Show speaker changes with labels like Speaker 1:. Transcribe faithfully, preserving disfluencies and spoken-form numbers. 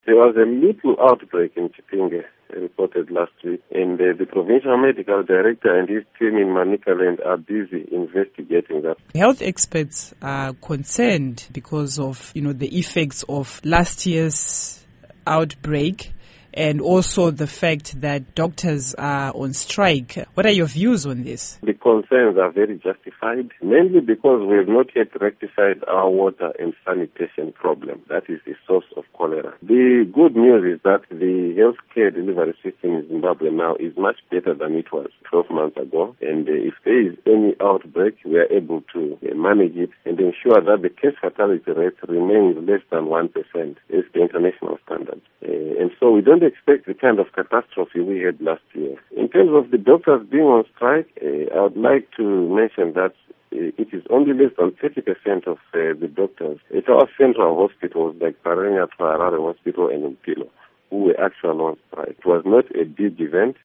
Speaker 1: There was a little outbreak in Chipinge reported last week, and uh, the provincial medical director and his team in Manicaland are busy investigating that.
Speaker 2: Health experts are concerned because of, you know, the effects of last year's outbreak and also the fact that doctors are on strike. What are your views on this?
Speaker 1: The concerns are very justified, mainly because we have not yet rectified our water and sanitation problem. That is the source of cholera. The good news is that the healthcare delivery system in Zimbabwe now is much better than it was twelve months ago. And uh, if there is any outbreak, we are able to uh, manage it and ensure that the case fatality rate remains less than one percent as the international standard. Uh, and so we don't expect the kind of catastrophe we had last year. In terms of the doctors being on strike, uh, I would like to mention that uh, it is only less than thirty percent of uh, the doctors at our central hospitals like Parenya, Harare Hospital and Mpilo who were actually on strike. It was not a big event.